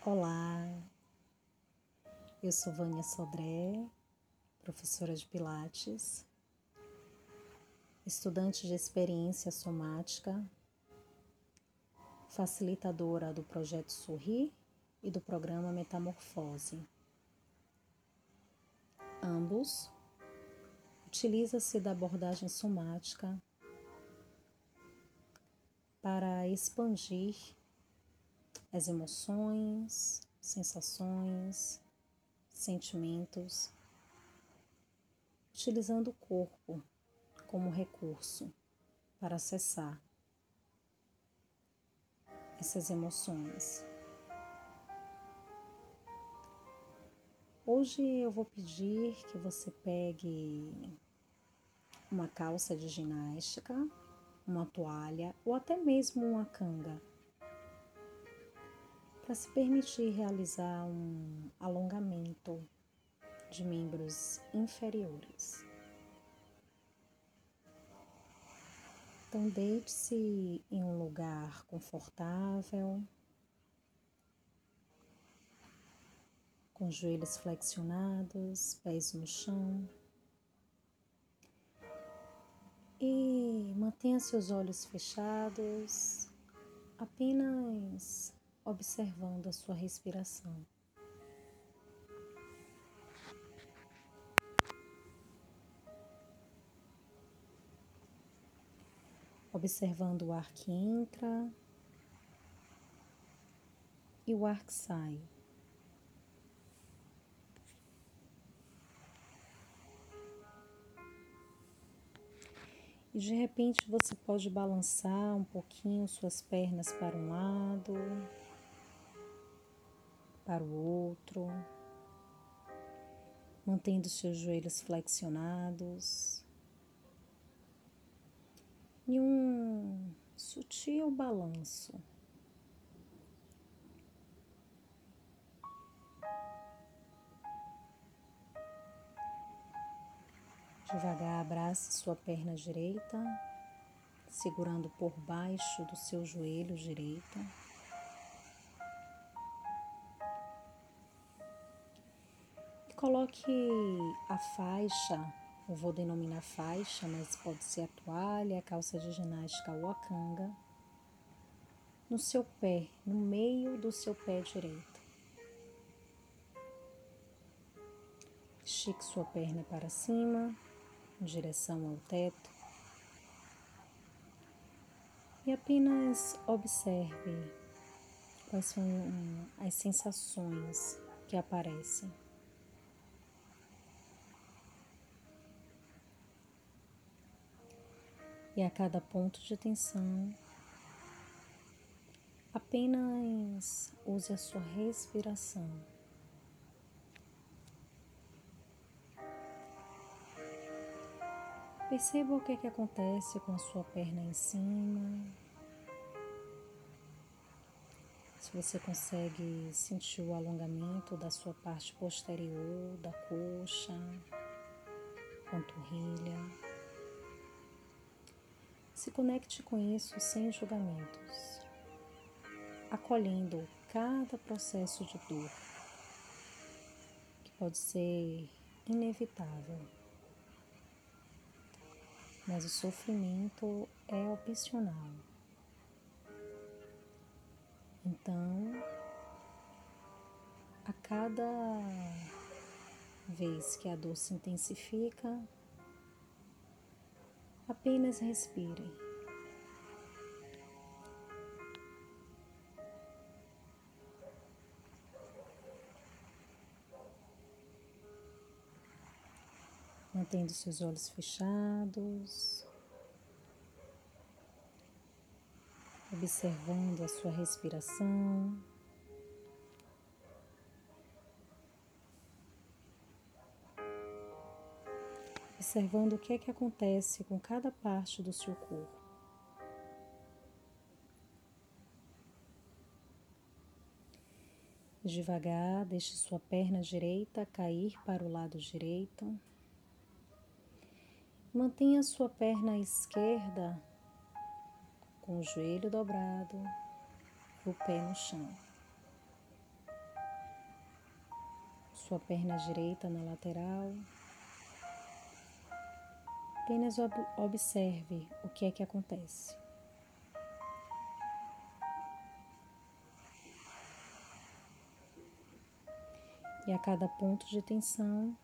Olá, eu sou Vânia Sodré, professora de Pilates, estudante de experiência somática, facilitadora do projeto Sorrir e do programa Metamorfose. Ambos utiliza-se da abordagem somática para expandir as emoções, sensações, sentimentos, utilizando o corpo como recurso para acessar essas emoções. Hoje eu vou pedir que você pegue uma calça de ginástica, uma toalha ou até mesmo uma canga, para se permitir realizar um alongamento de membros inferiores. Então, deite-se em um lugar confortável, com os joelhos flexionados, pés no chão. E mantenha seus olhos fechados, apenas observando a sua respiração. Observando o ar que entra e o ar que sai. E de repente você pode balançar um pouquinho suas pernas para um lado, para o outro, mantendo seus joelhos flexionados e um sutil balanço. Devagar, abrace sua perna direita, segurando por baixo do seu joelho direito. E coloque a faixa, eu vou denominar faixa, mas pode ser a toalha, a calça de ginástica ou a canga, no seu pé, no meio do seu pé direito. Estique sua perna para cima, em direção ao teto. E apenas observe quais são as sensações que aparecem. E a cada ponto de tensão, apenas use a sua respiração. Perceba o que acontece com a sua perna em cima. Se você consegue sentir o alongamento da sua parte posterior, da coxa, panturrilha. Se conecte com isso sem julgamentos, acolhendo cada processo de dor, que pode ser inevitável. Mas o sofrimento é opcional. Então, a cada vez que a dor se intensifica, apenas respire. Mantendo seus olhos fechados, observando a sua respiração. Observando o que acontece com cada parte do seu corpo. Devagar, deixe sua perna direita cair para o lado direito. Mantenha sua perna esquerda com o joelho dobrado e o pé no chão. sua perna direita na lateral. Apenas observe o que é que acontece. E a cada ponto de tensão,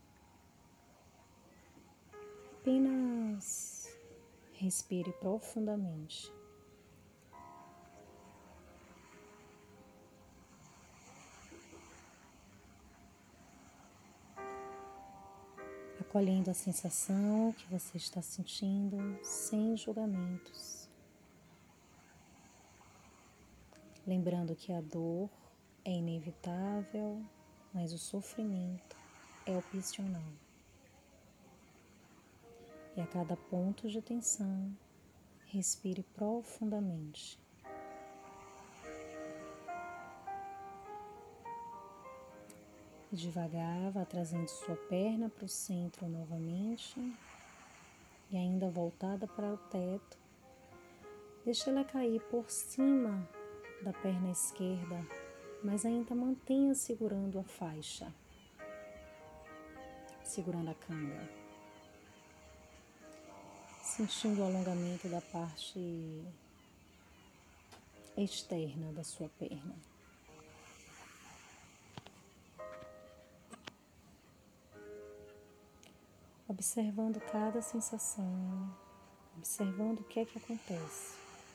apenas respire profundamente. Acolhendo a sensação que você está sentindo, sem julgamentos. Lembrando que a dor é inevitável, mas o sofrimento é opcional. E a cada ponto de tensão, respire profundamente. E devagar, vá trazendo sua perna para o centro novamente. E ainda voltada para o teto. Deixe ela cair por cima da perna esquerda, mas ainda mantenha segurando a faixa. Segurando a canga. Sentindo o alongamento da parte externa da sua perna. Observando cada sensação, observando o que é que acontece.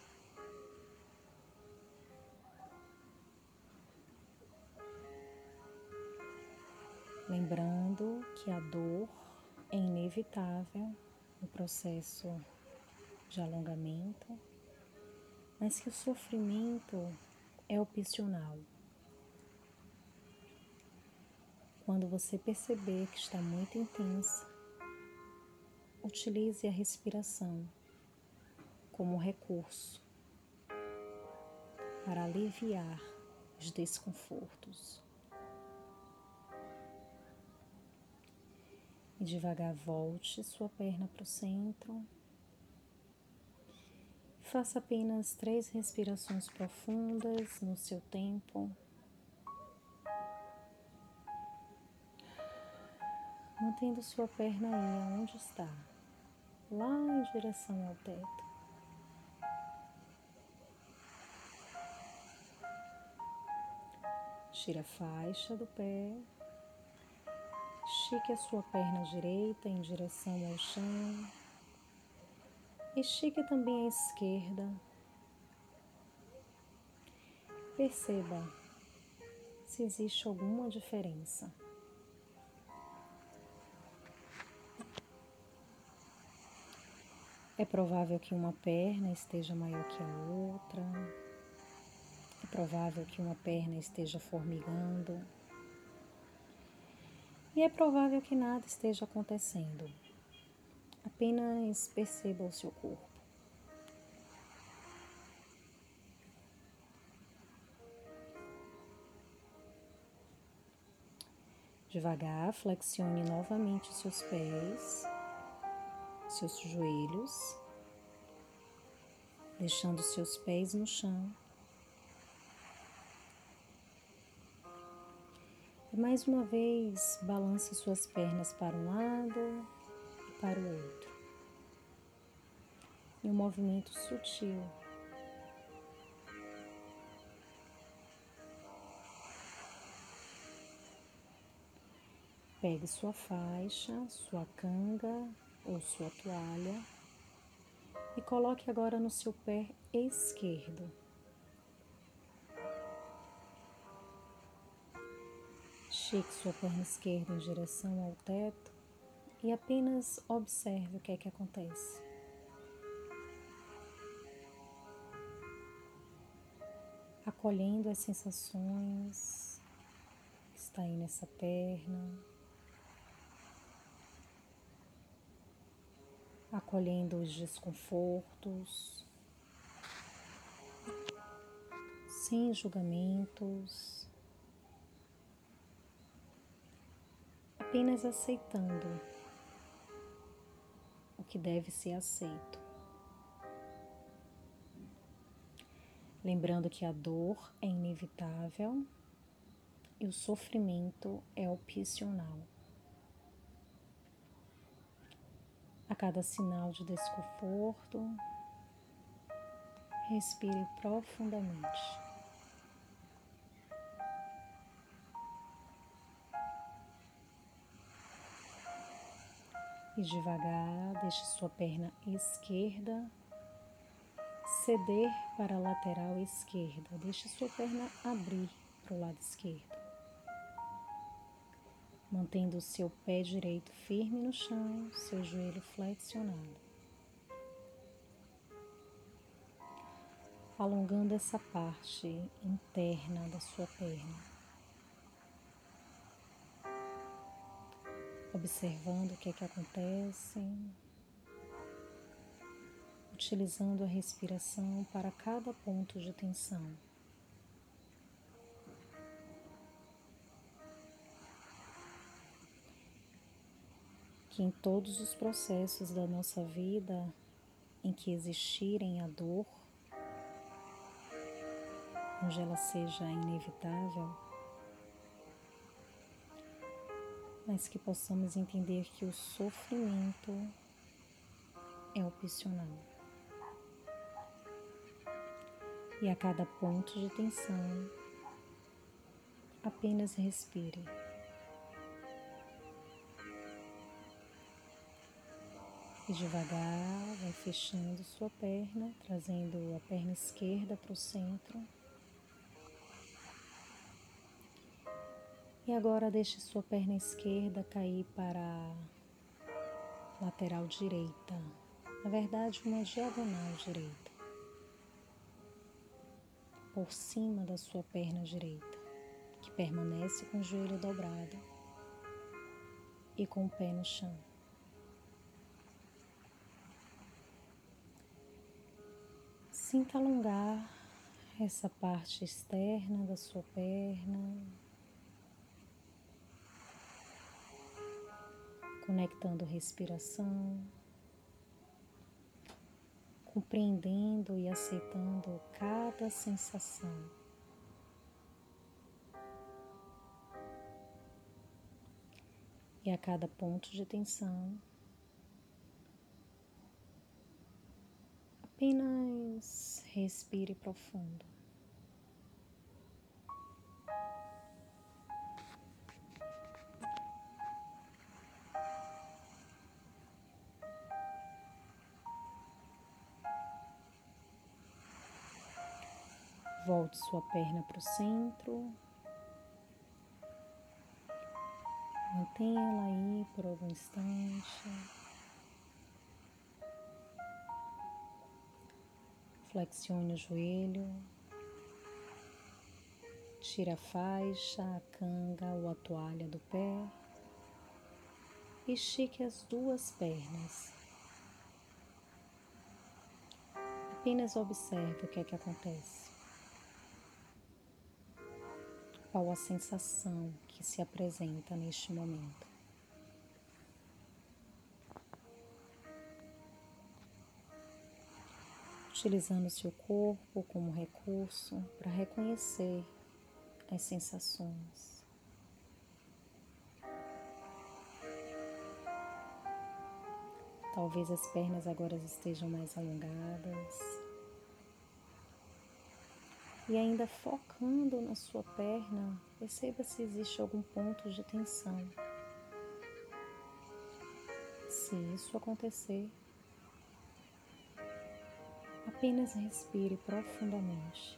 Lembrando que a dor é inevitável no processo de alongamento, mas que o sofrimento é opcional. Quando você perceber que está muito intensa, utilize a respiração como recurso para aliviar os desconfortos. E devagar volte sua perna para o centro. Faça apenas 3 respirações profundas no seu tempo. Mantendo sua perna aí onde está, lá em direção ao teto. Tire a faixa do pé. Estique a sua perna direita em direção ao chão. Estique também a esquerda. Perceba se existe alguma diferença. É provável que uma perna esteja maior que a outra. É provável que uma perna esteja formigando. E é provável que nada esteja acontecendo. Apenas perceba o seu corpo. Devagar, flexione novamente os seus pés, seus joelhos, deixando os seus pés no chão. E mais uma vez, balance suas pernas para um lado e para o outro. Em um movimento sutil. Pegue sua faixa, sua canga ou sua toalha e coloque agora no seu pé esquerdo. Estique sua perna esquerda em direção ao teto e apenas observe o que é que acontece. Acolhendo as sensações que está aí nessa perna. Acolhendo os desconfortos. Sem julgamentos. Apenas aceitando o que deve ser aceito. Lembrando que a dor é inevitável e o sofrimento é opcional. A cada sinal de desconforto, respire profundamente. E devagar, deixe sua perna esquerda ceder para a lateral esquerda. Deixe sua perna abrir para o lado esquerdo. Mantendo o seu pé direito firme no chão, seu joelho flexionado. Alongando essa parte interna da sua perna. Observando o que é que acontece. Utilizando a respiração para cada ponto de tensão. Que em todos os processos da nossa vida em que existirem a dor, onde ela seja inevitável, mas que possamos entender que o sofrimento é opcional. E a cada ponto de tensão, apenas respire. E devagar vai fechando sua perna, trazendo a perna esquerda para o centro. E agora deixe sua perna esquerda cair para a lateral direita. Na verdade, uma diagonal direita. Por cima da sua perna direita, que permanece com o joelho dobrado e com o pé no chão. Sinta alongar essa parte externa da sua perna, conectando respiração, compreendendo e aceitando cada sensação. E a cada ponto de tensão, apenas respire profundo. Volte sua perna para o centro. Mantenha ela aí por algum instante. Flexione o joelho. Tire a faixa, a canga ou a toalha do pé. Estique as duas pernas. Apenas observe o que é que acontece. Qual a sensação que se apresenta neste momento? Utilizando o seu corpo como recurso para reconhecer as sensações. Talvez as pernas agora estejam mais alongadas. E ainda focando na sua perna, perceba se existe algum ponto de tensão. Se isso acontecer, apenas respire profundamente.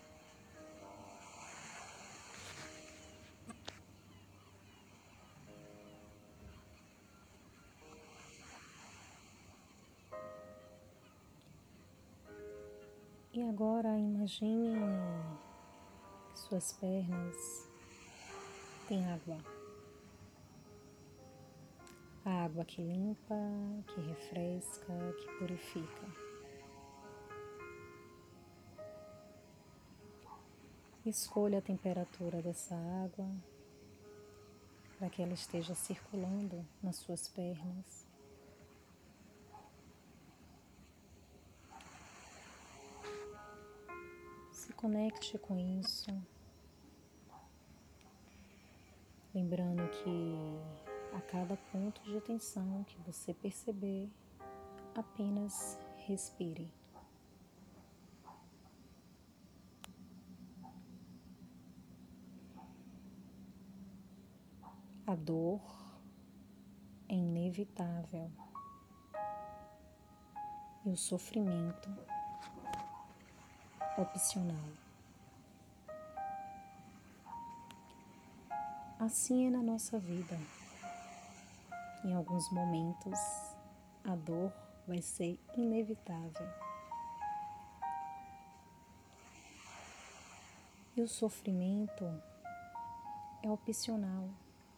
E agora imagine que suas pernas têm água. A água que limpa, que refresca, que purifica. Escolha a temperatura dessa água para que ela esteja circulando nas suas pernas. Se conecte com isso. Lembrando que a cada ponto de atenção que você perceber, apenas respire. A dor é inevitável e o sofrimento opcional. Assim é na nossa vida. Em alguns momentos, a dor vai ser inevitável. E o sofrimento é opcional.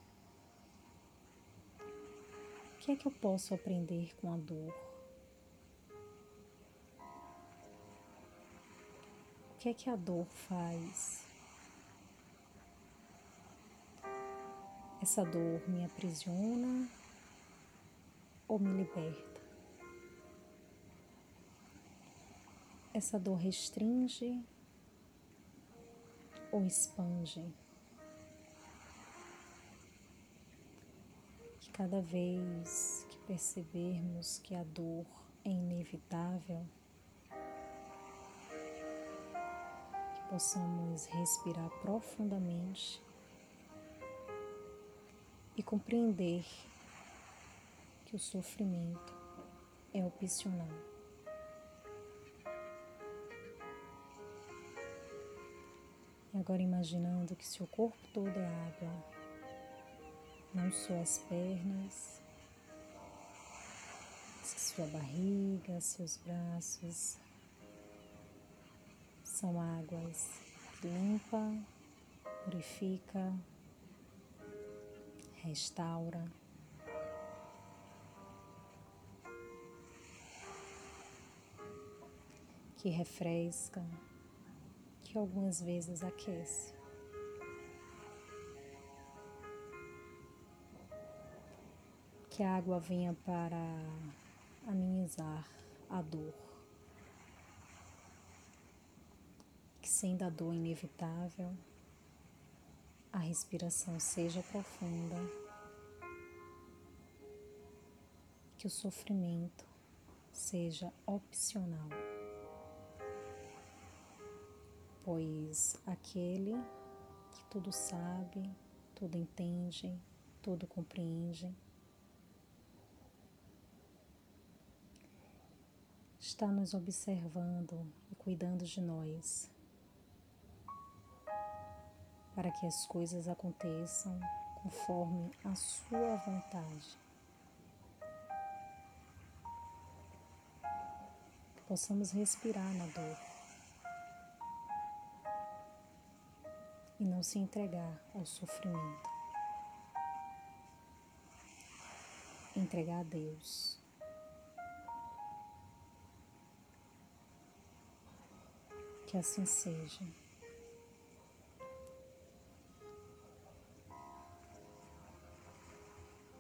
O que é que eu posso aprender com a dor? O que é que a dor faz? Essa dor me aprisiona ou me liberta? Essa dor restringe ou expande? Que cada vez que percebermos que a dor é inevitável, que possamos respirar profundamente e compreender que o sofrimento é opcional. E agora imaginando que seu corpo todo é água, não só as pernas, sua barriga, seus braços, são águas que limpa, purifica, restaura. Que refresca, que algumas vezes aquece. Que a água venha para amenizar a dor. Que sendo a dor inevitável, a respiração seja profunda. Que o sofrimento seja opcional. Pois aquele que tudo sabe, tudo entende, tudo compreende, está nos observando e cuidando de nós, para que as coisas aconteçam conforme a sua vontade. Que possamos respirar na dor e não se entregar ao sofrimento. Entregar a Deus. Que assim seja.